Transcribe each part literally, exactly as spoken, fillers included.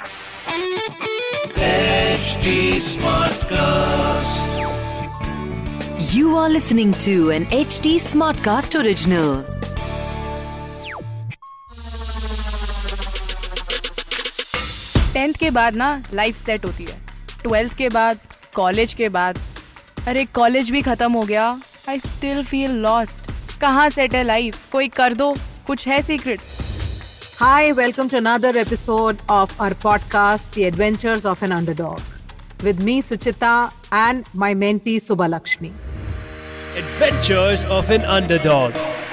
H T Smartcast. You are listening to an H T Smartcast original. Tenth के बाद ना life set होती है, ट्वेल्थ के बाद, कॉलेज के बाद, अरे कॉलेज भी खत्म हो गया, आई स्टिल फील लॉस्ट. कहाँ सेट है लाइफ? कोई कर दो, कुछ है secret? Hi, welcome to another episode of our podcast, The Adventures of an Underdog, with me, Suchita, and my mentee, Subbalakshmi. Adventures of an Underdog.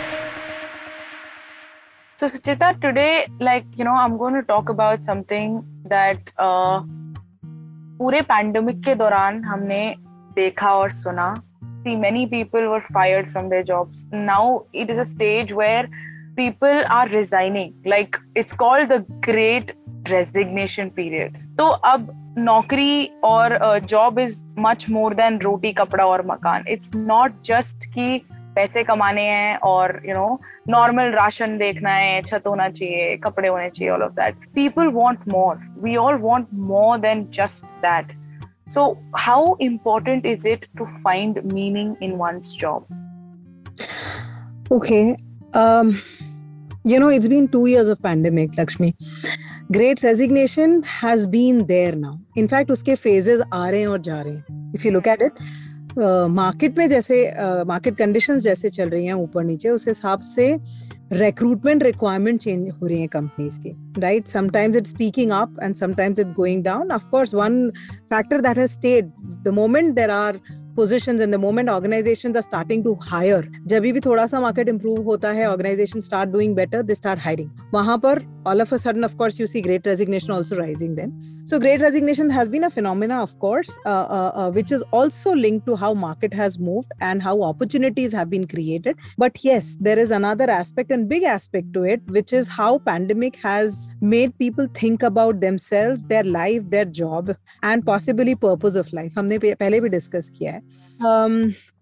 So Suchita, today, like, you know, I'm going to talk about something that uh, पूरे pandemic के दौरान हमने देखा और सुना. See, many people were fired from their jobs. Now it is a stage where people are resigning. Like, it's called the great resignation period. तो अब नौकरी और job is much more than roti kapda और मकान. It's not just कि पैसे कमाने हैं और you know नॉर्मल राशन देखना है, छत होना चाहिए, कपड़े होने चाहिए, all of that. People want more. We all want more than just that. So how important is it to find meaning in one's job? Okay. Um, you know, it's been two years of pandemic, Lakshmi. Great resignation has been there now. In fact, उसके phases आ रहे हैं और जा रहे हैं. If you look at it, market uh, में जैसे market uh, conditions जैसे चल रही हैं ऊपर नीचे, उस हिसाब से रिक्रूटमेंट रिक्वायरमेंट चेंज हो रही है कंपनीज की, right? Sometimes it's speaking up and sometimes it's going down. Of course one factor that has stayed, the moment there are positions and the moment organizations are starting to hire, जब भी थोड़ा सा market improve होता है, organizations start doing better, they start hiring. वहां पर all of a sudden, of course, you see great resignation also rising then. So great resignation has been a phenomena, of course, uh, uh, uh, which is also linked to how market has moved and how opportunities have been created. But yes, there is another aspect and big aspect to it, which is how pandemic has made people think about themselves, their life, their job, and possibly purpose of life. हमने पहले भी discuss किया है. Um,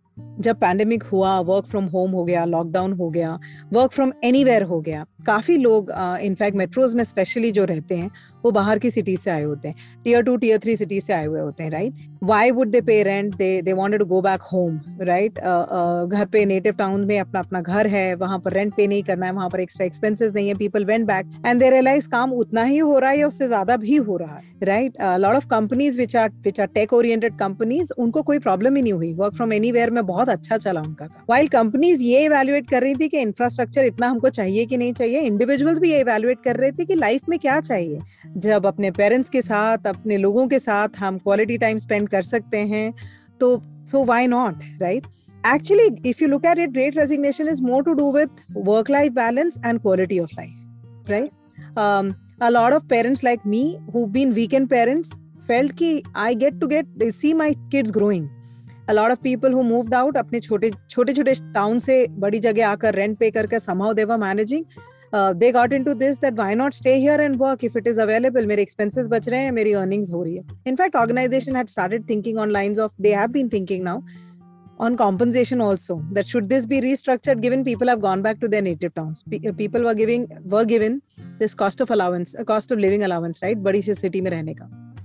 जब pandemic हुआ, work from home हो गया, lockdown हो गया, वर्क फ्रॉम एनीवेयर हो गया, काफी लोग इनफैक्ट मेट्रोज में स्पेशली जो रहते हैं वो बाहर की सिटीज से आए होते हैं, tier two tier three cities से आए हुए होते हैं, right? Why would they pay rent? They they wanted to go back home, right? घर पे नेटिव टाउन में अपना अपना घर है, वहां पर रेंट पे नहीं करना है, वहां पर एक्स्ट्रा एक्सपेंसेस नहीं है. People went back and they realise काम उतना ही हो रहा है या उससे ज्यादा भी हो रहा है, right? Lot of companies which are which are tech oriented companies, उनको कोई प्रॉब्लम ही नहीं हुई. वर्क फ्रॉम एनीवेयर में बहुत अच्छा चला उनका. व्हाइल कंपनीज ये इवैल्यूएट कर रही थी कि इंफ्रास्ट्रक्चर इतना हमको चाहिए कि नहीं चाहिए, इंडिविजुअल्स भी ये इवैल्यूएट कर रहे थे कि लाइफ में क्या चाहिए. जब अपने पेरेंट्स के साथ, अपने लोगों के साथ हम क्वालिटी टाइम स्पेंड कर सकते हैं, तो so why not, right? Actually, if you look at it, great resignation is more to do with work-life balance and quality of life, right? Um, a lot of parents like me who've been weekend parents felt कि I get to get, they see my kids growing. A lot of people who moved out, अपने छोटे छोटे छोटे town से बड़ी जगह आकर rent पे करके somehow they were managing. Uh, they got into this that why not stay here and work if it is available. मेरे expenses बच रहे हैं, मेरी earnings हो रही है. In fact, organization had started thinking on lines of, they have been thinking now on compensation also, that should this be restructured given people have gone back to their native towns. P- people were giving were given this cost of allowance, a cost of living allowance, right? बड़ी सी city में रहने का.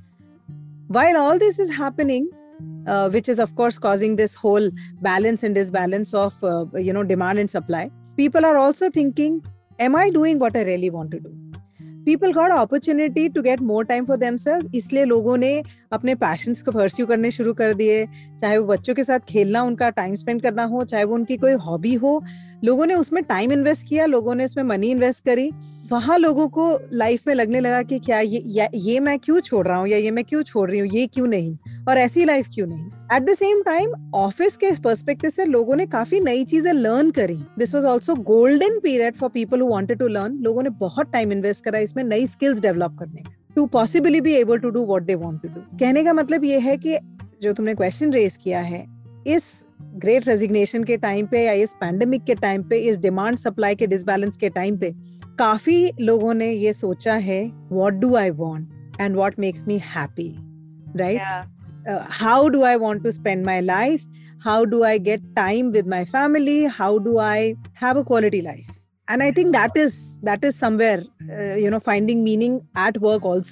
While all this is happening, uh, which is of course causing this whole balance and disbalance of uh, you know demand and supply, people are also thinking, am I doing what I really want to do? People got opportunity to get more time for themselves, इसलिए लोगों ने अपने patience को pursue करने शुरू कर दिए. चाहे वो बच्चों के साथ खेलना, उनका टाइम स्पेंड करना हो, चाहे वो उनकी कोई हॉबी हो, लोगों ने उसमें टाइम इन्वेस्ट किया, लोगों ने इसमें मनी इन्वेस्ट करी. वहां लोगों को लाइफ में लगने लगा कि क्या ये या, ये मैं क्यों छोड़ रहा हूँ, या ये मैं क्यों छोड़ रही हूँ, ये क्यों नहीं, और ऐसी लाइफ क्यों नहीं. At the same time office के पर्सपेक्टिव से लोगों ने काफी नई चीजें लर्न करी. This was also golden period for people who wanted to learn. लोगों ने बहुत टाइम इन्वेस्ट करा इसमें नई स्किल्स डेवलप करने में, to possibly be able to do what they want to do. कहने का मतलब ये है कि जो तुमने क्वेश्चन रेज किया है, इस ग्रेट रेजिग्नेशन के टाइम पे या इस पैंडेमिक के टाइम पे, इस डिमांड सप्लाई के डिसबैलेंस के टाइम पे, काफी लोगों ने ये सोचा है, what do I want and what makes me happy, right? How do I want to spend my life? how do I get time with my family, how do I have a quality life. And I think that is that is somewhere uh, you know finding meaning at work also.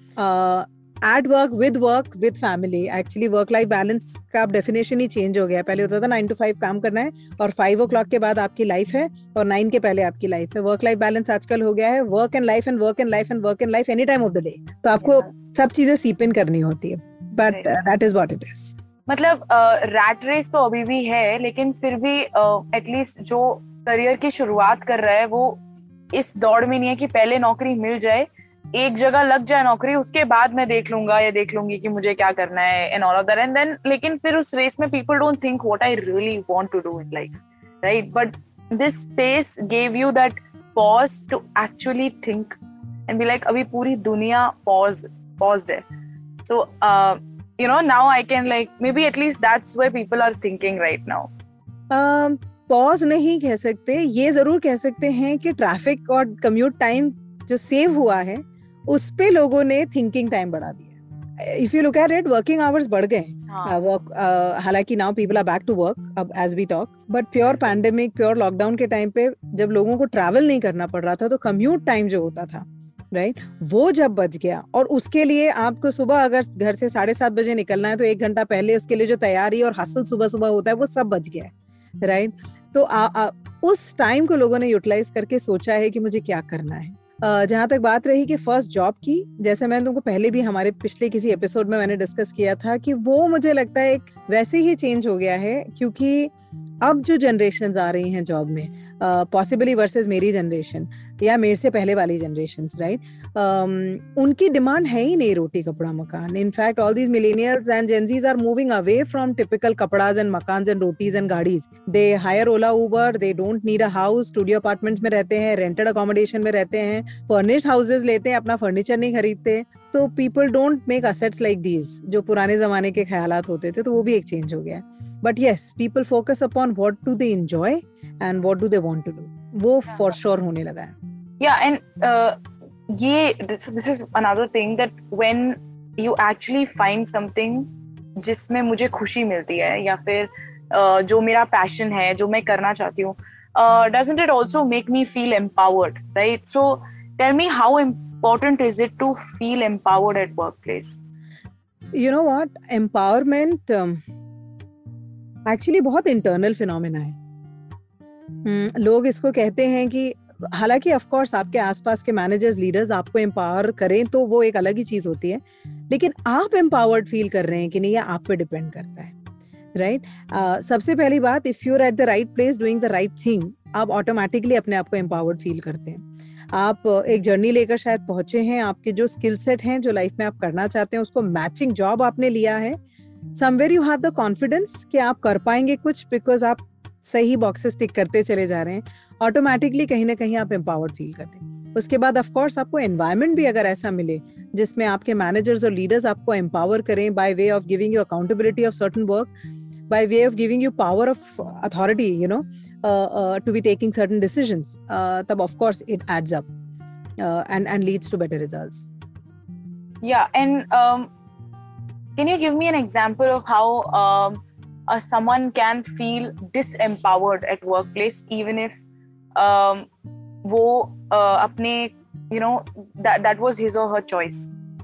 At work, with work, with family. Actually work life balance का अब definition ही change हो गया. पहले होता था nine to five काम करना है और फाइव ओ क्लॉक के बाद आपकी लाइफ है और नाइन के पहले आपकी लाइफ है. वर्क लाइफ बैलेंस आजकल हो गया है work and life and work and life and work and life any time of the day. तो आपको सब चीजें सीप इन करनी होती है. But that is what it is. मतलब रैट रेस तो अभी भी है, लेकिन फिर भी एटलीस्ट जो करियर की शुरुआत कर रहा है वो इस दौड़ में नहीं है कि पहले नौकरी मिल जाए, एक जगह लग जाए नौकरी, उसके बाद मैं देख लूंगा या देख लूंगी कि मुझे क्या करना है and all of that. And then लेकिन फिर उस रेस में people don't think what I really want to do in life, right? But this space gave you that pause to actually think and be like अभी पूरी दुनिया pause paused है. सो you know, now I can like maybe at least that's where people are thinking right now. um, pause नहीं कह सकते, ये जरूर कह सकते हैं कि ट्रैफिक और कम्यूट टाइम जो सेव हुआ है उस पे लोगों ने थिंकिंग टाइम बढ़ा दिया. If you look at it, working hours बढ़ गए. हालांकि now people are back to work अब as we talk, but pure pandemic, pure lockdown के टाइम पे जब लोगों को ट्रैवल नहीं करना पड़ रहा था तो कम्यूट टाइम जो होता था, राइट right? वो जब बच गया और उसके लिए आपको सुबह अगर घर से साढ़े सात बजे निकलना है तो एक घंटा पहले उसके लिए जो तैयारी और हसल सुबह सुबह होता है वो सब बच गया है, राइट right? तो आ, आ, उस टाइम को लोगों ने यूटिलाइज करके सोचा है कि मुझे क्या करना है. uh, जहां तक बात रही कि फर्स्ट जॉब की, जैसे मैंने तुमको पहले भी हमारे पिछले किसी एपिसोड में मैंने डिस्कस किया था कि वो मुझे लगता है एक वैसे ही चेंज हो गया है क्योंकि अब जो जनरेशंस आ रही हैं जॉब में, पॉसिबली वर्सेस मेरी जनरेशन या मेरे से पहले वाली जनरेशंस, राइट, उनकी डिमांड है ही नहीं रोटी कपड़ा मकान. In fact all these millennials and Gen Zs are moving away from typical kapdas and makaans and rotis and gaadis. They hire Ola Uber, they don't need a house, studio apartments में रहते हैं, रेंटेड अकोमोडेशन में रहते हैं, फर्निश्ड हाउसेज लेते हैं, अपना फर्नीचर नहीं खरीदते. तो people don't make assets like these जो पुराने जमाने के ख्यालात होते थे. तो वो भी एक चेंज हो गया. But yes, people focus upon what do they enjoy and what do they want to do. वो for sure होने लगा है. Yeah, and uh, ये this this is another thing that when you actually find something जिसमें मुझे खुशी मिलती है या फिर uh, जो मेरा passion है, जो मैं करना चाहती हूँ, uh, doesn't it also make me feel empowered, right? So tell me, how important is it to feel empowered at workplace? You know what? Empowerment um, actually बहुत इंटरनल फिनोमेना है. hmm, लोग इसको कहते हैं कि हालांकि ऑफ कोर्स आपके आसपास के मैनेजर्स, लीडर्स आपको एम्पावर करें तो वो एक अलग ही चीज होती है, लेकिन आप एम्पावर्ड फील कर रहे हैं कि नहीं, ये आप पे डिपेंड करता है, राइट right? uh, सबसे पहली बात, if you are at the right place doing the right thing, आप ऑटोमेटिकली अपने आप को एम्पावर्ड फील करते हैं. आप एक जर्नी लेकर शायद पहुंचे हैं, आपके जो स्किल सेट हैं, जो लाइफ में आप करना चाहते हैं, उसको मैचिंग जॉब आपने लिया है. Somewhere you have the confidence कि आप कर पाएंगे कुछ, बिकॉज आप सही बॉक्सेस टिक करते चले जा रहे हैं. ऑटोमेटिकली कहीं ना कहीं आप एम्पावर्ड फील करते हैं. उसके बाद ऑफ कोर्स आपको एनवायरनमेंट भी अगर ऐसा मिले जिसमें आपके मैनेजर्स और लीडर्स आपको एम्पावर करें by way of giving you accountability of certain work, by way of giving you power of authority, you know, to be taking certain decisions, तब of course it adds up and and leads to better results. Yeah, and um, can you give me an example of how um, uh, someone can feel disempowered at workplace even if um, वो uh, अपने you know that that was his or her choice?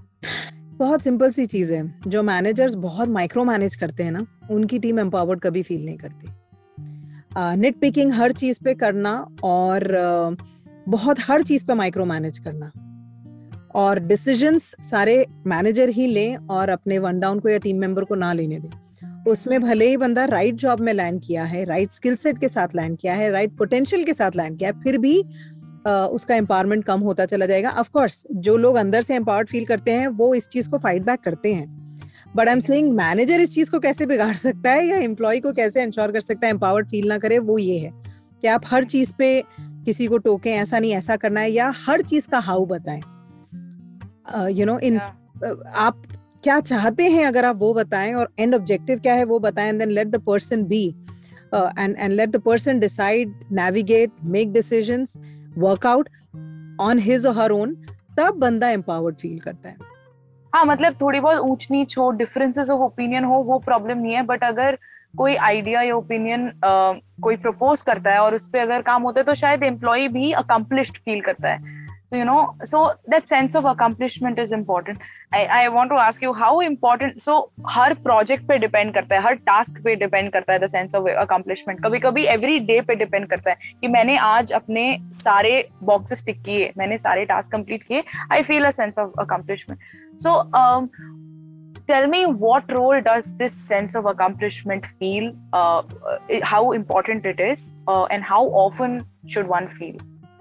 बहुत simple सी चीज है. जो managers बहुत micro manage करते हैं ना, उनकी टीम एम्पावर्ड कभी फील नहीं करती. निट पिकिंग हर चीज पे करना और uh, बहुत हर चीज पे माइक्रो मैनेज करना और डिसीजंस सारे मैनेजर ही लें और अपने वन डाउन को या टीम मेंबर को ना लेने दें. उसमें भले ही बंदा राइट जॉब में लैंड किया है, राइट स्किल सेट के साथ लैंड किया है, राइट पोटेंशियल के साथ लैंड किया है, फिर भी uh, उसका एम्पावरमेंट कम होता चला जाएगा. ऑफ कोर्स जो लोग अंदर से एम्पावर्ड फील करते हैं वो इस चीज को फाइट बैक करते हैं, but I am saying manager इस चीज को कैसे बिगाड़ सकता है या एम्प्लॉय को कैसे इंश्योर कर सकता है एम्पावर्ड फील ना करे, वो ये है कि आप हर चीज पे किसी को टोकें, ऐसा नहीं ऐसा करना है, या हर चीज का हाउ बताएं. यू नो इन आप क्या चाहते हैं अगर आप वो बताएं और एंड ऑब्जेक्टिव क्या है वो बताएं, and then let the person be and and let the person decide, navigate, make decisions, work out on his or her own, तब बंदा एम्पावर्ड फील करता है. हाँ, मतलब थोड़ी बहुत ऊंच नीच हो, डिफरेंसेस ऑफ ओपिनियन हो, वो प्रॉब्लम नहीं है, बट अगर कोई आइडिया या ओपिनियन uh, कोई प्रपोज करता है और उस पर अगर काम होता है तो शायद एम्प्लॉय भी अकम्प्लिश्ड फील करता है. So, you know, so that sense of accomplishment is important. I, I want to ask you how important, so her project पे depend करता है, हर task पे depend करता है the sense of accomplishment. कभी कभी every day पे depend करता है कि मैंने आज अपने सारे boxes tick किए, मैंने सारे task complete किए, I feel a sense of accomplishment. So, um, tell me, what role does this sense of accomplishment feel, uh, how important it is, uh, and how often should one feel?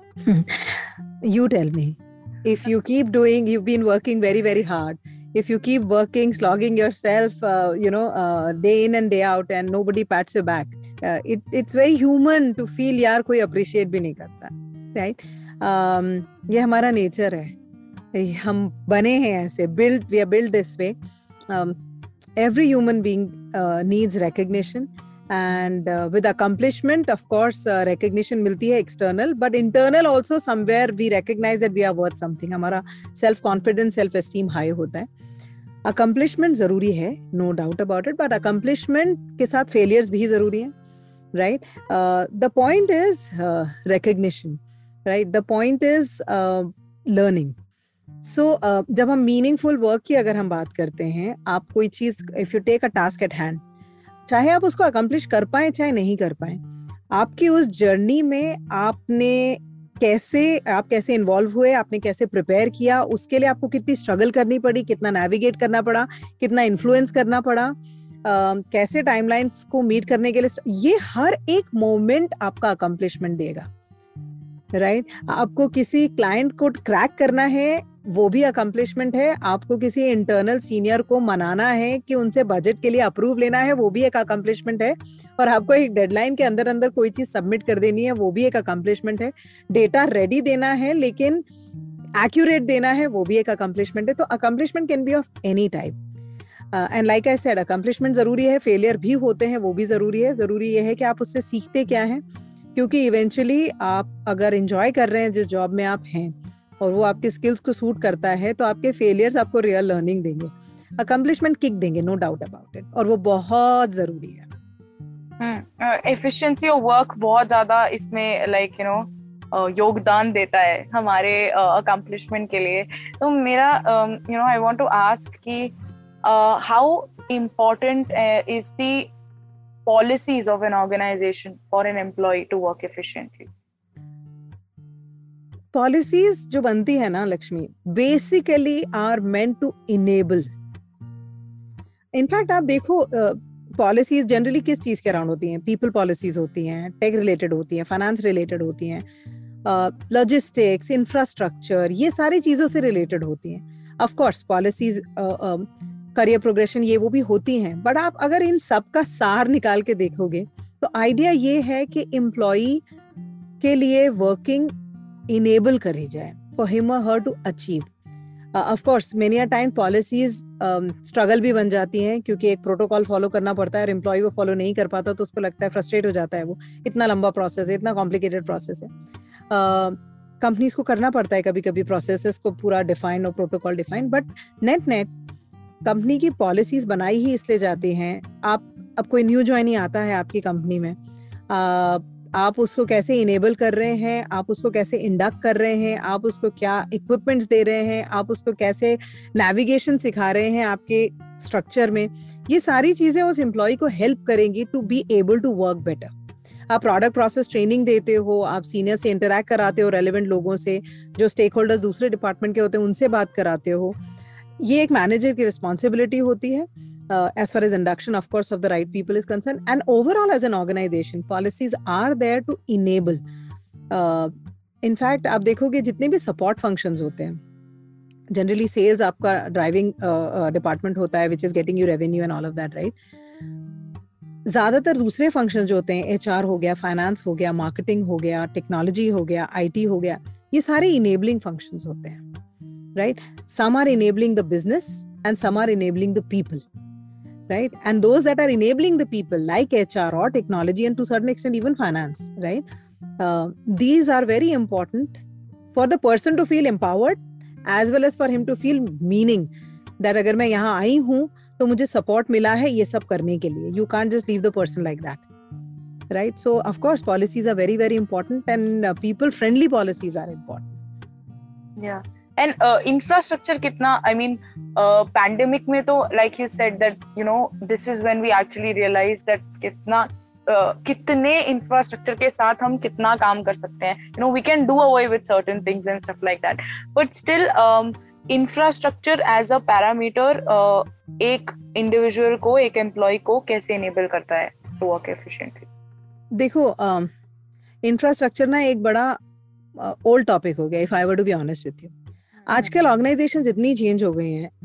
You tell me. If you keep doing, you've been working very, very hard. If you keep working, slogging yourself, uh, you know, uh, day in and day out, and nobody pats your back, uh, it, it's very human to feel यार कोई appreciate भी नहीं करता, right? Um, ये हमारा nature है. हम बने हैं ऐसे. Built, we are built this way. Um, every human being uh, needs recognition. And uh, with accomplishment, of course, uh, recognition मिलती है external, but internal also somewhere we recognize that we are worth something. हमारा self confidence, self esteem high होता है. Accomplishment जरूरी है, no doubt about it, but accomplishment के साथ failures भी जरूरी हैं, right? Uh, the point is uh, recognition, right? The point is uh, learning. So uh, जब हम meaningful work की अगर हम बात करते हैं, आप कोई चीज, if you take a task at hand, चाहे आप उसको अकम्प्लिश कर पाए चाहे नहीं कर पाए, आपकी उस जर्नी में आपने कैसे आप कैसे इन्वॉल्व हुए, आपने कैसे प्रिपेयर किया, उसके लिए आपको कितनी स्ट्रगल करनी पड़ी, कितना नेविगेट करना पड़ा, कितना इन्फ्लुएंस करना पड़ा, uh, कैसे टाइमलाइंस को मीट करने के लिए, ये हर एक मोमेंट आपका अकम्प्लिशमेंट देगा, राइट right? आपको किसी क्लाइंट को क्रैक करना है, वो भी अकम्प्लिशमेंट है. आपको किसी इंटरनल सीनियर को मनाना है कि उनसे बजट के लिए अप्रूव लेना है, वो भी एक अकम्प्लिशमेंट है. और आपको एक डेडलाइन के अंदर अंदर कोई चीज सबमिट कर देनी है, वो भी एक अकम्प्लिशमेंट है. डेटा रेडी देना है लेकिन एक्यूरेट देना है, वो भी एक अकम्प्लिशमेंट है. तो accomplishment can be of any type. And like I said, accomplishment जरूरी है, फेलियर भी होते हैं, वो भी जरूरी है. जरूरी ये है कि आप उससे सीखते क्या है, क्योंकि इवेंचुअली आप अगर एंजॉय कर रहे हैं जिस जॉब में आप हैं और वो आपकी स्किल्स को सूट करता है, तो आपके फेलियर्स आपको रियल लर्निंग देंगे, अकम्प्लिशमेंट किक देंगे, नो डाउट अबाउट इट. और वो बहुत जरूरी है. एफिशिएंसी ऑफ वर्क बहुत ज्यादा इसमें लाइक यू नो योगदान देता है हमारे अकम्प्लिशमेंट uh, के लिए. तो मेरा you know I want to ask कि how important is the policies of an organization for an employee to work efficiently? Policies जो बनती है ना Lakshmi, basically are meant to enable. In fact, आप देखो पॉलिसीज जनरली किस चीज के अराउंड होती हैं? पीपल पॉलिसीज होती हैं, टेक रिलेटेड होती हैं, फाइनेंस रिलेटेड होती हैं, लॉजिस्टिक्स, इंफ्रास्ट्रक्चर, ये सारी चीजों से रिलेटेड होती हैं. Of course policies, career progression, ये वो भी होती हैं, बट आप अगर इन सब का सार निकाल के देखोगे तो आइडिया ये है कि एम्प्लॉई के लिए वर्किंग इनेबल करी जाए for him or her to achieve. Of course many a time policies struggle भी बन जाती हैं, क्योंकि एक प्रोटोकॉल फॉलो करना पड़ता है और एम्प्लॉय वो फॉलो नहीं कर पाता तो उसको लगता है, फ्रस्ट्रेट हो जाता है, वो इतना लंबा प्रोसेस है, इतना कॉम्प्लिकेटेड प्रोसेस है. कंपनीज uh, को करना पड़ता है कभी कभी प्रोसेसेस को पूरा डिफाइन और protocol define, but net net company की पॉलिसीज बनाई ही इसलिए जाती हैं. आप अब कोई न्यू ज्वाइनी आता है आपकी कंपनी में, uh, आप उसको कैसे इनेबल कर रहे हैं, आप उसको कैसे इंडक्ट कर रहे हैं, आप उसको क्या इक्विपमेंट्स दे रहे हैं, आप उसको कैसे नेविगेशन सिखा रहे हैं आपके स्ट्रक्चर में, ये सारी चीजें उस एम्प्लॉय को हेल्प करेंगी to be able to work better. आप प्रोडक्ट प्रोसेस ट्रेनिंग देते हो, आप सीनियर से इंटरैक्ट कराते हो, रेलेवेंट लोगों से, जो स्टेक होल्डर्स दूसरे डिपार्टमेंट के होते हैं उनसे बात कराते हो. ये एक मैनेजर की रिस्पॉन्सिबिलिटी होती है. Uh, as far as induction, of course, of the right people is concerned, and overall as an organization, policies are there to enable. Uh, in fact, आप देखोगे जितने भी support functions होते हैं, generally sales आपका driving uh, uh, department होता है, which is getting you revenue and all of that, right? ज़्यादातर दूसरे functions जो होते हैं, H R हो गया, finance हो गया, marketing हो गया, technology हो गया, I T हो गया, ये सारे enabling functions होते हैं, right? Some are enabling the business and some are enabling the people. Right? And those that are enabling the people like H R or technology and to a certain extent even finance, right? Uh, these are very important for the person to feel empowered as well as for him to feel meaning that अगर मैं यहाँ आई हूँ तो मुझे support मिला है ये सब करने के लिए. You can't just leave the person like that. Right? So of course policies are very very important and uh, people friendly policies are important. Yeah. And uh, infrastructure कितना, I mean, uh, pandemic में तो like you said that, you know, this is when we actually realize that कितना uh, कितने infrastructure के साथ हम कितना काम कर सकते हैं. You know, we can do away with certain things and stuff like that. But still, um, infrastructure as a parameter uh, एक individual को, एक employee को कैसे enable करता है to work efficiently. देखो, इंफ्रास्ट्रक्चर ना एक बड़ा ओल्ड टॉपिक हो गया, if I were to be honest with you. आजकल ऑर्गेनाइजेशंस इतनी चेंज हो गई हैं,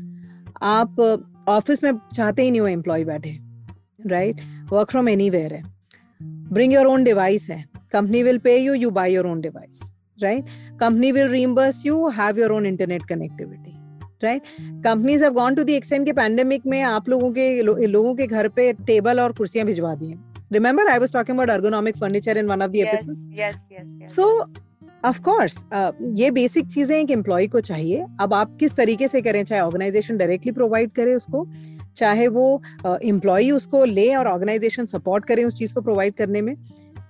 आप ऑफिस में चाहते ही नहीं हो एम्प्लॉय बैठे, राइट? वर्क फ्रॉम एनीवेयर है, ब्रिंग योर ओन डिवाइस है, company will pay you, you buy your own device, right? Company will reimburse you, have your own internet connectivity, right? Companies have gone to the extent के pandemic में आप लोगों के लो, लोगों के घर पे टेबल और कुर्सियां भिजवा दी हैं. Remember, I was talking about ergonomic furniture in one of the yes, episodes. Yes, yes, yes. So, of course, uh, ये बेसिक चीजें एक एम्प्लॉय को चाहिए. अब आप किस तरीके से करें, चाहे ऑर्गेनाइजेशन डायरेक्टली प्रोवाइड करे उसको, चाहे वो एम्प्लॉय uh, उसको ले और ऑर्गेनाइजेशन सपोर्ट करें उस चीज को प्रोवाइड करने में.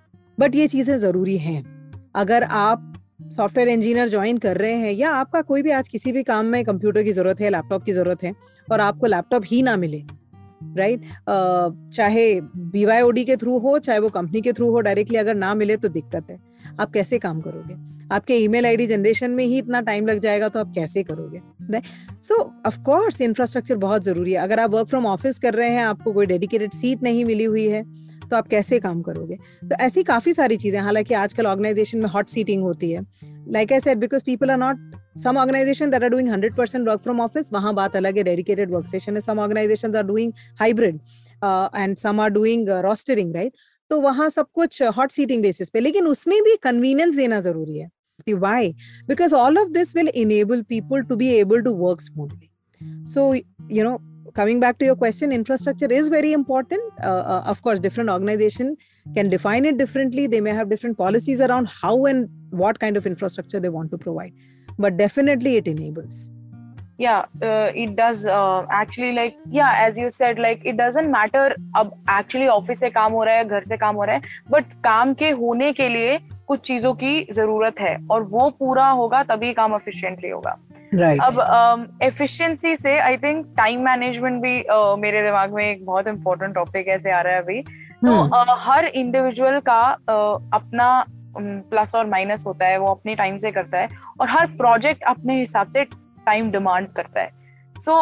बट ये चीजें जरूरी हैं. अगर आप सॉफ्टवेयर इंजीनियर ज्वाइन कर रहे हैं या आपका कोई भी आज किसी भी काम में कंप्यूटर की जरूरत है, लैपटॉप की जरूरत है और आपको लैपटॉप ही ना मिले, राइट right? uh, चाहे बीवाईओडी के थ्रू हो, चाहे वो कंपनी के थ्रू हो, डायरेक्टली अगर ना मिले तो दिक्कत है. आप कैसे काम करोगे? आपके ईमेल आईडी जनरेशन में ही इतना टाइम लग जाएगा तो आप कैसे करोगे, right? So of course infrastructure बहुत जरूरी है. अगर आप वर्क फ्रॉम ऑफिस कर रहे हैं, आपको कोई डेडिकेटेड सीट नहीं मिली हुई है, तो आप कैसे काम करोगे? तो ऐसी काफी सारी चीजें. हालांकि आजकल ऑर्गेनाइजेशन में हॉट सीटिंग होती है, like I said, because people are not, some organizations that are doing one hundred percent work from office, वहाँ बात अलग है, dedicated workstation है. Some organizations are doing hybrid uh, and some are doing uh, rostering, right? तो वहाँ सब कुछ hot seating basis पे, लेकिन उसमें भी convenience देना जरूरी है. Why? Because all of this will enable people to be able to work smoothly. So, you know, coming back to your question, infrastructure is very important. Uh, uh, of course, different organization can define it differently. They may have different policies around how and what kind of infrastructure they want to provide. But definitely it enables. Yeah, uh, it does uh, actually, like, yeah, as you said, like, it doesn't matter अब actually office से काम हो रहा है, घर से काम हो रहा है, but काम के होने के लिए कुछ चीजों की जरूरत है और वो पूरा होगा तभी काम efficiently होगा. Right. अब um, efficiency से I think time management भी uh, मेरे दिमाग में एक बहुत important topic ऐसे आ रहा है अभी. तो hmm. uh, हर individual का uh, अपना प्लस और माइनस होता है, वो अपने टाइम से करता है और हर प्रोजेक्ट अपने हिसाब से टाइम डिमांड करता है. So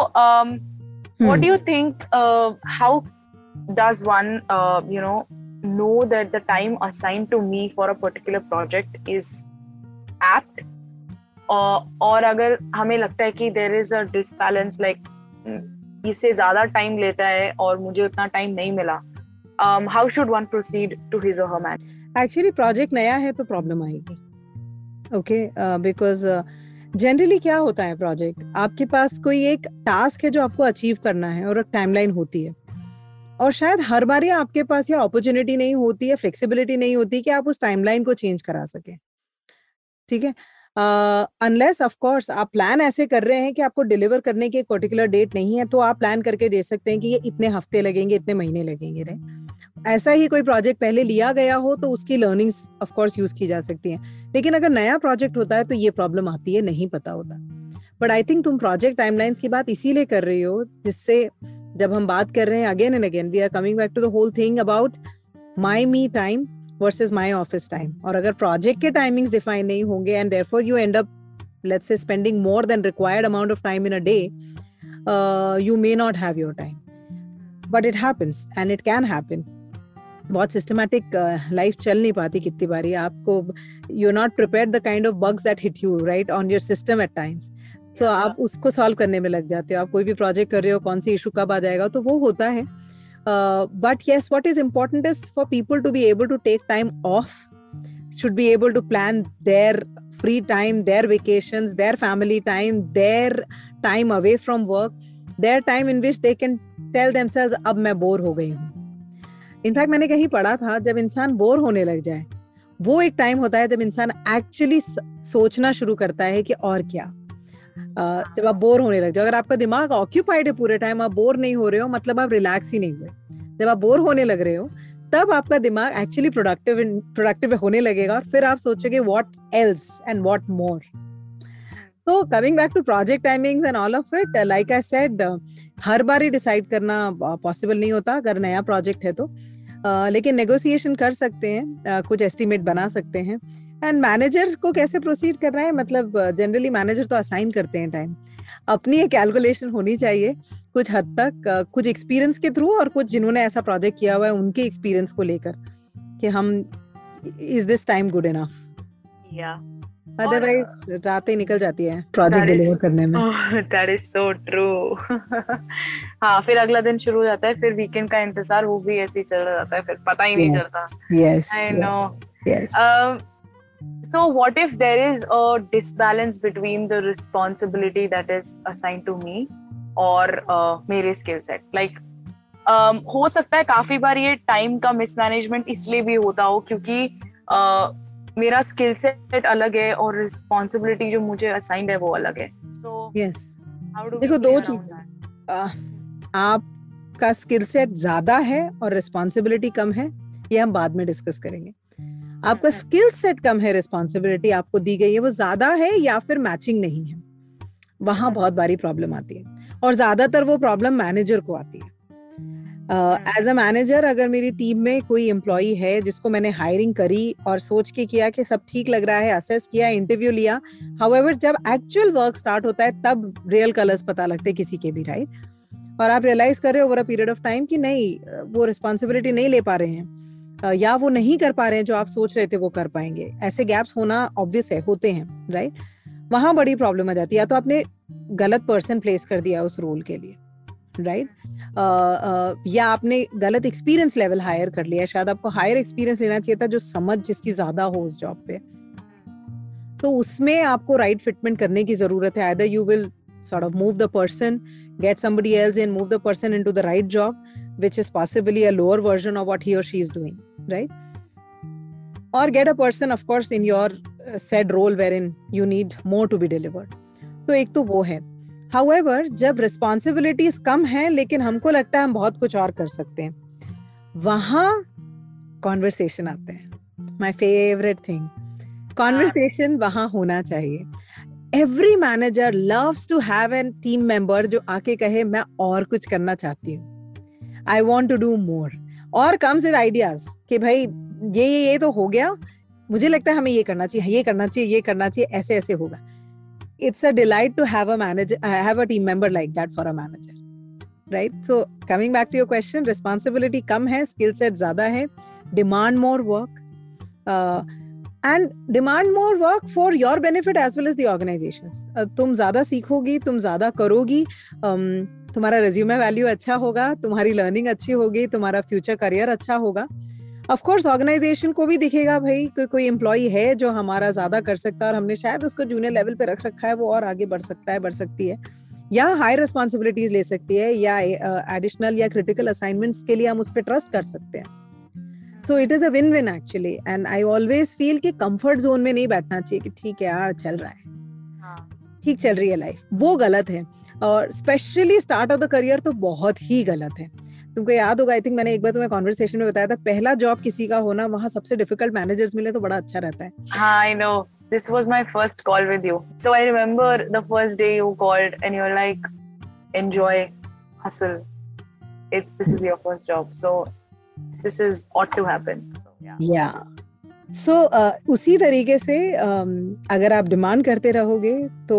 what do you think, how does one you know know that the time assigned to me for a particular project is apt, और अगर हमें लगता है कि there is a disbalance, like इससे ज्यादा टाइम लेता है और मुझे उतना टाइम नहीं मिला, how should one proceed to his or her man? Actually project नया है तो प्रॉब्लम आएगी. ओके, बिकॉज जनरली क्या होता है, प्रोजेक्ट आपके पास कोई एक टास्क है जो आपको अचीव करना है और एक टाइमलाइन होती है, और शायद हर बार आपके पास ये अपॉर्चुनिटी नहीं होती है, फ्लेक्सिबिलिटी नहीं होती कि आप उस टाइमलाइन को चेंज करा सके. ठीक है, अनलेस ऑफ कोर्स आप प्लान ऐसे कर रहे हैं कि आपको डिलीवर करने की एक पर्टिकुलर डेट नहीं है, तो आप प्लान करके दे सकते हैं कि ये इतने हफ्ते लगेंगे, इतने महीने लगेंगे. राइट, ऐसा ही कोई प्रोजेक्ट पहले लिया गया हो तो उसकी लर्निंग्स ऑफ कोर्स यूज की जा सकती हैं. लेकिन अगर नया प्रोजेक्ट होता है तो ये प्रॉब्लम आती है, नहीं पता होता. बट आई थिंक तुम प्रोजेक्ट टाइमलाइंस की बात इसीलिए कर रही हो, जिससे जब हम बात कर रहे हैं again and again we are coming back to the whole thing about my me time versus my office time. और अगर प्रोजेक्ट के टाइमिंग्स डिफाइन नहीं होंगे and therefore you end up let's say spending more than required amount of time in a day, you may not have your time. But it happens and it can happen. बहुत systematic life uh, चल नहीं पाती कितनी बारी. आपको you are not prepared the kind of bugs that hit you right on your system at times. तो आप उसको सॉल्व करने में लग जाते हो. आप कोई भी प्रोजेक्ट कर रहे हो, कौन सी इशू कब आ जाएगा, तो वो होता है. But yes, what is important is for people to be able to take time off, should be able to plan their free time, their vacations, their family time, their time away from work, their time in which they can tell themselves अब मैं bore हो गई हूँ. In fact मैंने कहीं पढ़ा था, जब इंसान बोर होने लग जाए वो एक टाइम होता है जब इंसान एक्चुअली सोचना शुरू करता है कि और क्या. uh, जब आप बोर होने लग जाओ, अगर आपका दिमाग ऑक्यूपाइड है पूरे टाइम, आप बोर नहीं हो रहे हो, मतलब आप रिलैक्स ही नहीं हुए. जब आप बोर होने लग रहे हो तब आपका दिमाग एक्चुअली प्रोडक्टिव प्रोडक्टिव होने लगेगा और फिर आप सोचोगे what else and what more. तो coming back to project timings and all of it, like I said, हर बार ही डिसाइड करना पॉसिबल नहीं होता अगर नया प्रोजेक्ट है तो, uh, लेकिन नेगोशिएशन कर सकते हैं, uh, कुछ एस्टिमेट बना सकते हैं. एंड मैनेजर को कैसे प्रोसीड करना है, मतलब जनरली मैनेजर तो असाइन करते हैं टाइम, अपनी एक कैलकुलेशन होनी चाहिए कुछ हद तक, uh, कुछ एक्सपीरियंस के थ्रू और कुछ जिन्होंने ऐसा प्रोजेक्ट किया हुआ है उनके एक्सपीरियंस को लेकर कि हम is this time good enough. या अदरवाइज रातें निकल जाती है प्रोजेक्ट डिलीवर करने में. That is so true. हाँ, फिर अगला दिन शुरू हो जाता है, फिर वीकेंड का इंतजार, वो भी ऐसे ही चल जाता है, फिर पता ही नहीं चलता. Yes, I know. Yes. So what if there is a disbalance between the responsibility that is assigned to me और uh, मेरे skill set? Like um, हो सकता है काफी बार ये टाइम का मिसमैनेजमेंट इसलिए भी होता हो क्योंकि uh, मेरा स्किल सेट अलग है और रिस्पॉन्सिबिलिटी जो मुझे असाइंड है वो अलग है. So yes. how do we देखो, play दो around चीजें, that? आपका स्किल सेट ज्यादा है और रिस्पॉन्सिबिलिटी कम है, ये हम बाद में डिस्कस करेंगे. आपका स्किल सेट कम है, रिस्पॉन्सिबिलिटी आपको दी गई है वो ज्यादा है या फिर मैचिंग नहीं है, वहां बहुत बारी प्रॉब्लम आती है. और ज्यादातर वो प्रॉब्लम मैनेजर को आती है. एज अ मैनेजर, अगर मेरी टीम में कोई एम्प्लॉई है जिसको मैंने हायरिंग करी और सोच के किया कि सब ठीक लग रहा है, असेस किया, इंटरव्यू लिया, हाउएवर जब एक्चुअल वर्क स्टार्ट होता है तब रियल कलर्स पता लगते हैं किसी के भी, राइट? और आप रियलाइज कर रहे हो over a period of time कि नहीं, वो रिस्पॉन्सिबिलिटी नहीं ले पा रहे हैं या वो नहीं कर पा रहे हैं जो आप सोच रहे थे वो कर पाएंगे. ऐसे गैप्स होना ऑब्वियस है, होते हैं, राइट? वहां बड़ी प्रॉब्लम आ जाती है. या तो आपने गलत पर्सन प्लेस कर दिया उस रोल के लिए, राइट? या आपने गलत एक्सपीरियंस लेवल हायर कर लिया. शायद आपको हायर एक्सपीरियंस लेना चाहिए था जो समझ जिसकी ज्यादा हो उस जॉब पे, तो उसमें आपको राइट फिटमेंट करने की जरूरत है. Either you will sort of move the person, get somebody else in, move the person into the right job, which is possibly a lower version of what he or she is doing, right? Or get a person, of course, in your uh, said role wherein you need more to be delivered. तो एक तो वो है. However, जब responsibilities कम हैं लेकिन हमको लगता है हम बहुत कुछ और कर सकते हैं, वहाँ conversation आते हैं. My favorite thing. Conversation वहाँ होना चाहिए. Every manager loves to have a team member जो आके कहे मैं और कुछ करना चाहती हूँ, I want to do more, और comes with ideas कि भाई ये ये ये तो हो गया, मुझे लगता है हमें ये करना चाहिए, ये करना चाहिए, ये करना चाहिए, ऐसे ऐसे होगा. It's a delight to have a manager, uh, have a team member like that for a manager, right? So coming back to your question, responsibility कम है, skill set ज्यादा है, demand more work, uh, and demand more work for your benefit as well as the organizations. uh, तुम ज्यादा सीखोगी, तुम ज्यादा करोगी, um, तुम्हारा resume value अच्छा होगा, तुम्हारी लर्निंग अच्छी होगी, तुम्हारा फ्यूचर करियर अच्छा होगा. ऑफ कोर्स ऑर्गेनाइजेशन को भी दिखेगा भाई कोई कोई एम्प्लॉय है जो हमारा ज्यादा कर सकता है और हमने शायद उसको जूनियर लेवल पे रख रखा है, वो और आगे बढ़ सकता है, बढ़ सकती है, या हायर रिस्पॉन्सिबिलिटीज ले सकती है, या एडिशनल uh, या क्रिटिकल असाइनमेंट्स के लिए हम उस पर ट्रस्ट कर सकते हैं. So it is a win-win actually, and I always feel कि comfort zone में नहीं बैठना चाहिए कि ठीक है यार चल रहा है, ठीक चल रही है लाइफ, वो गलत है. और specially start of the career तो बहुत ही गलत है. तुमको याद होगा, आई थिंक मैंने एक बार तुम्हें कॉन्वर्सेशन में बताया था, पहला जॉब किसी का होना, वहाँ सबसे डिफिकल्ट मैनेजर्स मिले तो बड़ा अच्छा रहता है. हाँ, I know. This was my first call with you. So I remember the first day you called and you were like, enjoy, hustle. It, this is your first job. So this is ought to happen. So, yeah. Yeah. So uh, उसी तरीके से um, अगर आप demand करते रहोगे तो,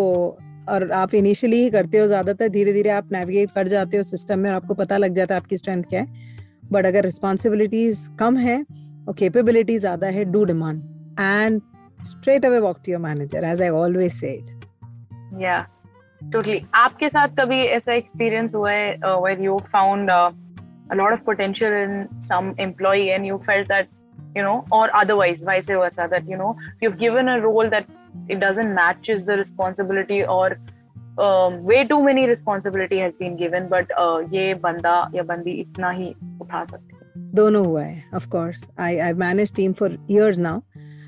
और आप इनिशियली ही करते हो, ज्यादातर धीरे धीरे आप नेविगेट कर जाते हो सिस्टम में और आपको पता लग जाता है आपकी स्ट्रेंथ क्या है. बट अगर रिस्पॉन्सिबिलिटीज कम है और कैपेबिलिटी ज्यादा है, do demand and straight away walk to your manager, as I always said. या टोटली. आपके साथ कभी ऐसा एक्सपीरियंस हुआ है where you found a lot of potential in some employee and you felt that, you know, or otherwise vice versa, that, you know, you've given a role that it doesn't matches the responsibility, or um, way too many responsibility has been given, but uh, ye banda ya bandi itna hi utha sakti hai. दोनों हुआ है, of course. I I've managed team for years now.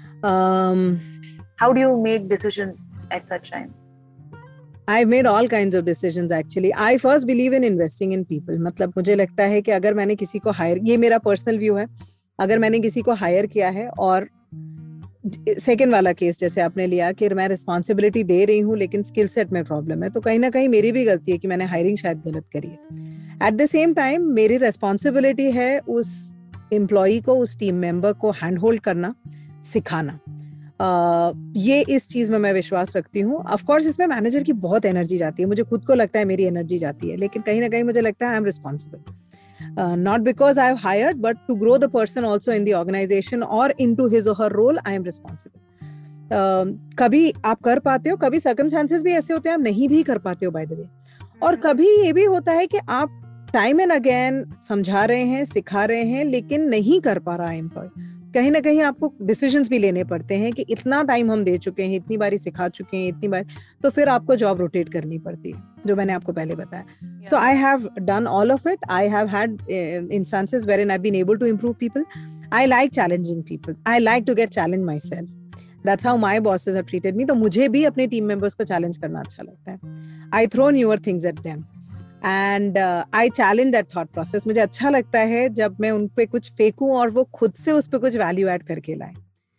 Um, how do you make decisions at such time? I've made all kinds of decisions actually. I first believe in investing in people. मतलब मुझे लगता है कि अगर मैंने किसी को higher, ये मेरा पर्सनल व्यू है, अगर मैंने किसी को हायर किया है और सेकेंड वाला केस जैसे आपने लिया कि मैं रिस्पॉन्सिबिलिटी दे रही हूँ लेकिन स्किल सेट में प्रॉब्लम है, तो कहीं ना कहीं मेरी भी गलती है कि मैंने हायरिंग शायद गलत करी है। एट द सेम टाइम मेरी रिस्पॉन्सिबिलिटी है उस एम्प्लॉई को, उस टीम मेंबर को हैंड होल्ड करना, सिखाना। Uh, ये इस चीज में मैं विश्वास रखती हूँ। ऑफ कोर्स इसमें मैनेजर की बहुत एनर्जी जाती है, मुझे खुद को लगता है मेरी एनर्जी जाती है, लेकिन कहीं ना कहीं मुझे लगता है I am responsible, not because I have hired but to grow the person also in the organisation और into his or her role I am responsible. कभी आप कर पाते हो, कभी सर्कमस्टांसेस भी ऐसे होते हैं आप नहीं भी कर पाते हो बाय द वे, और कभी ये भी होता है कि आप टाइम एंड अगेन समझा रहे हैं, सिखा रहे हैं, लेकिन नहीं कर पा रहा है एम्प्लॉय। कहीं ना कहीं आपको डिसीजंस भी लेने पड़ते हैं कि इतना टाइम हम दे चुके हैं, इतनी बारी सिखा चुके हैं, इतनी बार, तो फिर आपको जॉब रोटेट करनी पड़ती है, जो मैंने आपको पहले बताया। So I have done all of it. I have had instances wherein I have been able to improve people. I like challenging people, I like to get challenge myself, that's how my bosses have treated me. तो मुझे भी अपने team members को challenge करना अच्छा लगता है। I throw newer things at them and I challenge that thought process. मुझे अच्छा लगता है जब मैं उन पे कुछ फेंकूं और वो खुद से उस पे कुछ वैल्यू ऐड करके लाए।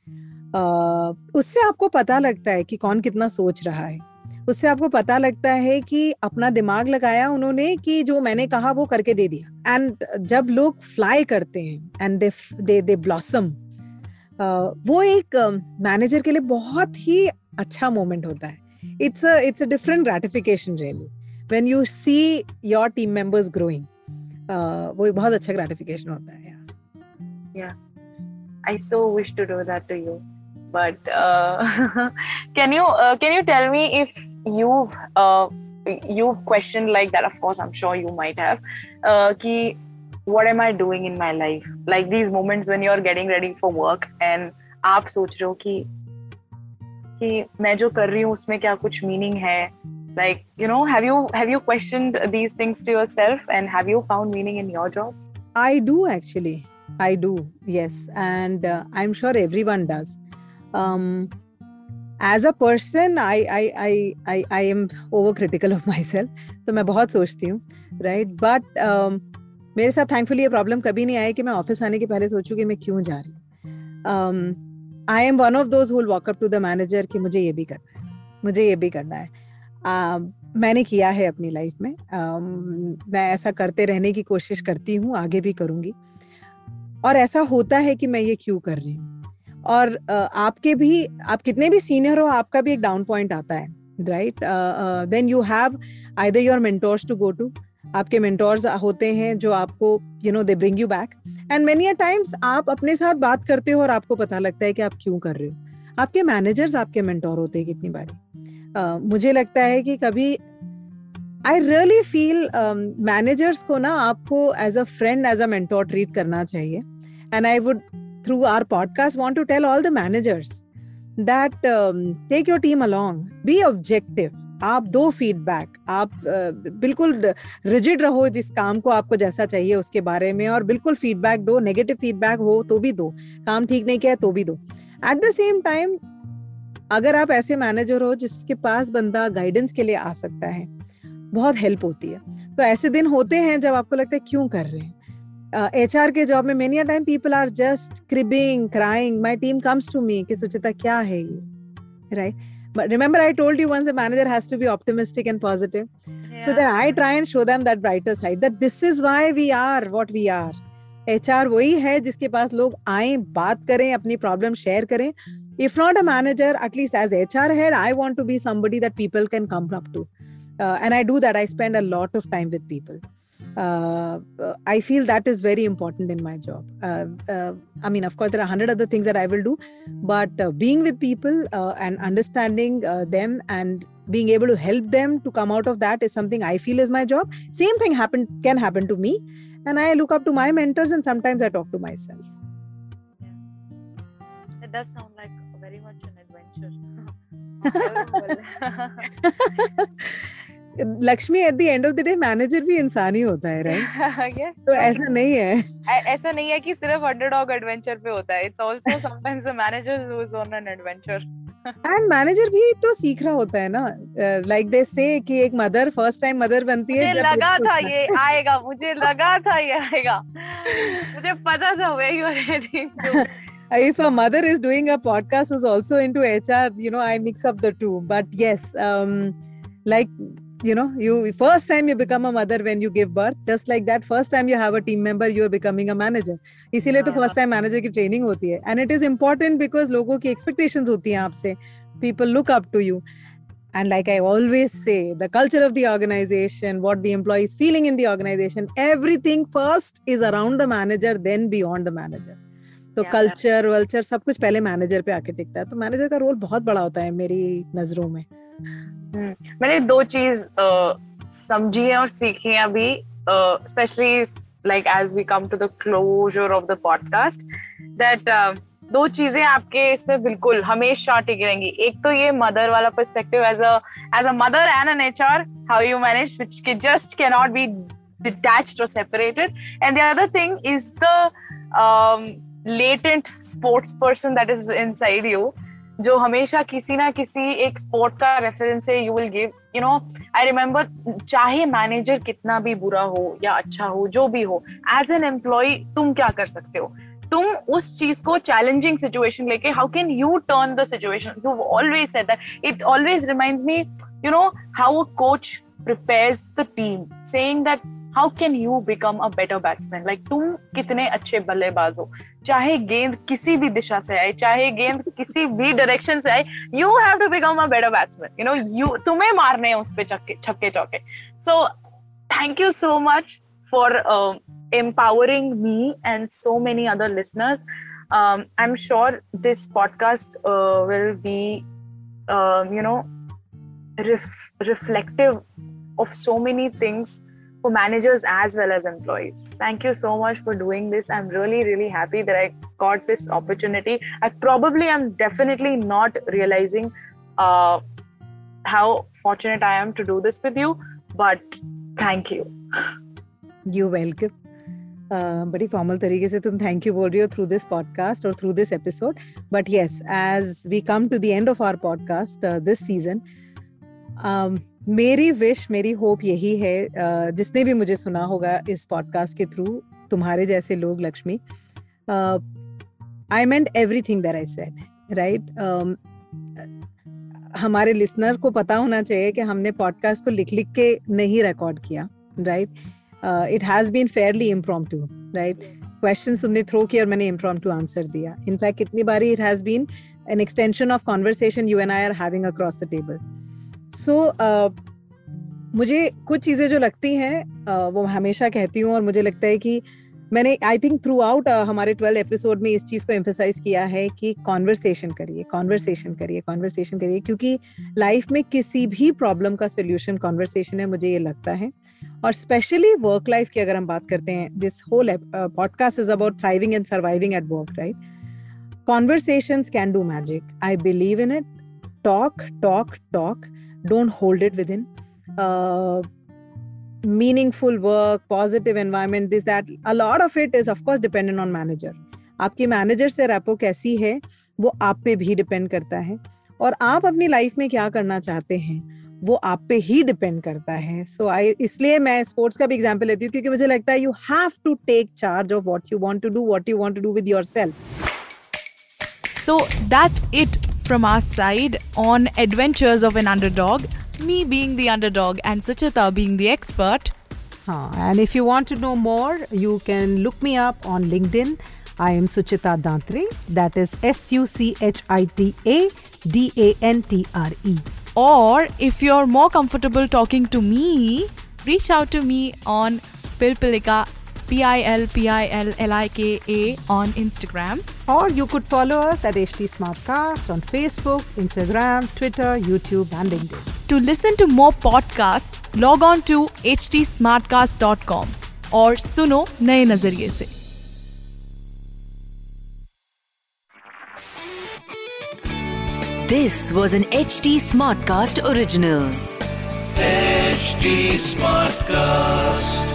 uh, उससे आपको पता लगता है कि कौन कितना सोच रहा है, उससे आपको पता लगता है कि अपना दिमाग लगाया उन्होंने कि जो मैंने कहा वो करके दे दिया। एंड जब लोग फ्लाई करते हैं and they they they blossom, वो एक मैनेजर uh, के लिए बहुत ही अच्छा मोमेंट होता है। It's a it's a different gratification really when you see your team members growing, uh, वो एक बहुत अच्छा gratification होता है। Yeah, I so wish to do that to you, but uh, can you uh, can you tell me if you've uh, you've questioned like that? Of course, I'm sure you might have. Uh, कि what am I doing in my life? Like these moments when you're getting ready for work and आप सोच रहे हो कि कि मैं जो कर रही हूँ उसमें क्या कुछ meaning है? Like, you know, have you have you questioned these things to yourself and have you found meaning in your job? I do actually. I do. Yes, and uh, I'm sure everyone does. Um, as a person, I I I I I am overcritical of myself. तो मैं बहुत सोचती हूँ, right? But um, मेरे साथ thankfully ये problem कभी नहीं आई कि मैं ऑफिस आने के पहले सोचूं कि मैं क्यों जा रही हूँ। um, I am one of those who will walk up to the manager कि मुझे ये भी करना है, मुझे ये भी करना है। Uh, मैंने किया है अपनी लाइफ में। uh, मैं ऐसा करते रहने की कोशिश करती हूँ, आगे भी करूंगी। और ऐसा होता है कि मैं ये क्यों कर रही हूँ। और uh, आपके भी, आप कितने भी सीनियर हो, आपका भी एक डाउन पॉइंट आता है, right? Then you have either your mentors to go to. आपके मेंटोर्स होते हैं जो आपको, you know, they bring you back. And many a times आप अपने साथ बात करते हो और आपको पता लगता है कि आप क्यों कर रहे हो। आपके मैनेजर्स आपके मेंटोर होते हैं कितनी बारी। Uh, मुझे लगता है कि कभी आई रियली फील मैनेजर्स को ना आपको as a friend, as a mentor treat करना चाहिए। And I would through our podcast want to tell all the managers that take your team along, be objective. आप दो फीडबैक, आप uh, बिल्कुल rigid रहो जिस काम को आपको जैसा चाहिए उसके बारे में, और बिल्कुल फीडबैक दो। नेगेटिव फीडबैक हो तो भी दो, काम ठीक नहीं किया तो भी दो। एट द सेम टाइम अगर आप ऐसे मैनेजर हो जिसके पास बंदा गाइडेंस के लिए आ सकता है, बहुत हेल्प होती है। तो ऐसे दिन होते हैं जब आपको लगता है क्यों कर रहे हैं। एचआर uh, के जॉब में many time people are just cribbing, crying, my team comes to me कि सुचिता क्या है ये, right? But remember I told you once the manager has to be optimistic and positive, so then I try and show them that brighter side, that this is why we are what we are. HR वही है जिसके पास लोग आए, बात करें, अपनी problem share करें। If not a manager, at least as H R head, I want to be somebody that people can come up to. Uh, and I do that. I spend a lot of time with people. Uh, I feel that is very important in my job. Uh, uh, I mean, of course, there are a hundred other things that I will do, but uh, being with people uh, and understanding uh, them and being able to help them to come out of that is something I feel is my job. Same thing happen can happen to me. And I look up to my mentors and sometimes I talk to myself. Yeah. It does sound like very much an adventure. Lakshmi, at the end of the day manager भी इंसान ही होता है, right? yes, तो ऐसा नहीं है, ऐसा नहीं है कि सिर्फ अंडरडॉग एडवेंचर पे होता है. It's also sometimes the manager who is on an adventure. And manager भी तो सीख रहा होता है ना. लाइक दे से कि एक मदर फर्स्ट टाइम मदर बनती है. मुझे लगा था ये आएगा, मुझे लगा था ये आएगा, मुझे पता था way you are heading to. if a mother is doing a podcast who's also into H R, you know, I mix up the two. But yes, um, like, you know, you first time you become a mother when you give birth, just like that, first time you have a team member, you are becoming a manager. इसीलिए तो first time manager की training होती है. And it is important because लोगों की expectations होती हैं आपसे. People look up to you. And like I always say, the culture of the organization, what the employee is feeling in the organization, everything first is around the manager, then beyond the manager. तो culture वल्चर सब कुछ पहले manager पे आके टिकता है. तो मैनेजर का रोल बहुत बड़ा होता है मेरी नजरों में. hmm. मैंने दो चीज समझी है और सीखी है अभी, specially like as we come to the closure of the podcast, that दो चीजें आपके इसमें बिल्कुल हमेशा टिकी रहेंगी. एक तो ये मदर वाला perspective as a as a mother and an HR, how you manage, which के just can not be detached और separated. And the other thing is the latent sports person that is inside you, जो हमेशा किसी ना किसी एक sport का reference है, you will give, you know, I remember, चाहे मैनेजर कितना भी बुरा हो या अच्छा हो, जो भी हो, as an employee तुम क्या कर सकते हो, तुम उस चीज को चैलेंजिंग सिचुएशन लेके how can you turn the situation. You've always said that. It always reminds me, you know, how a coach prepares the team, saying that how can you become a better batsman, like तुम कितने अच्छे बल्लेबाज हो, चाहे गेंद किसी भी दिशा से आए, चाहे गेंद किसी भी डायरेक्शन से आए, you have to become a better batsman, you know, you तुम्हें मारने हैं उस पे छक्के छक्के चौके. So thank you so much for uh, empowering me and so many other listeners. um, I'm sure this podcast uh, will be uh, you know ref- reflective of so many things for managers as well as employees. Thank you so much for doing this. I'm really, really happy that I got this opportunity. I probably am definitely not realizing uh, how fortunate I am to do this with you, but thank you. You're welcome. Uh, बड़ी formal तरीके से तुम thank you बोल रही हो through this podcast और through this episode. But yes, as we come to the end of our podcast this season, मेरी wish, मेरी होप यही है, uh, जिसने भी मुझे सुना होगा इस पॉडकास्ट के थ्रू, तुम्हारे जैसे लोग, Lakshmi, I meant everything that I said, right. हमारे लिसनर को पता होना चाहिए कि हमने पॉडकास्ट को लिख लिख के नहीं रिकॉर्ड किया, right. It has been fairly impromptu, right. Questions तुमने थ्रो किए और मैंने इम्प्रॉम्प्टू आंसर दिया. इनफैक्ट कितनी बारी it has been an extension of conversation you and I are having across the table. So मुझे कुछ चीज़ें जो लगती हैं uh, वो हमेशा कहती हूँ, और मुझे लगता है कि मैंने आई थिंक थ्रू आउट हमारे ट्वेल्व एपिसोड में इस चीज़ को एम्फेसाइज किया है कि कॉन्वर्सेशन करिए, कॉन्वर्सेशन करिए, कॉन्वर्सेशन करिए, क्योंकि लाइफ में किसी भी प्रॉब्लम का सोल्यूशन कॉन्वर्सेशन है, मुझे ये लगता है. और स्पेशली वर्क लाइफ की अगर हम बात करते हैं, this whole podcast is about thriving and surviving at work, right. Conversations can do magic. I believe in it. Talk talk talk, don't hold it within. uh, meaningful work, positive environment, this that, a lot of it is of course dependent on manager. आपकी manager से rapport कैसी है वो आप पे भी depend करता है, और आप अपनी लाइफ में क्या करना चाहते हैं वो आप पे ही डिपेंड करता है. सो आई इसलिए मैं स्पोर्ट्स का भी एग्जांपल लेती हूँ, क्योंकि मुझे लगता है you have to take charge of what you want to do, what you want to do with yourself. So that's it from our side on Adventures of an Underdog, me being the underdog and Suchita being the expert. Haan, and if you want to know more, you can look me up on LinkedIn. I am Suchita Dantre. That is S U C H I T A D A N T R E. Or if you're more comfortable talking to me, reach out to me on Pilpilika, P I L P I L L I K A on Instagram. Or you could follow us at H T Smartcast on Facebook, Instagram, Twitter, YouTube and LinkedIn. To listen to more podcasts, log on to h t smartcast dot com और सुनो नए नजरिए से. This was an H T Smartcast original. H T Smartcast.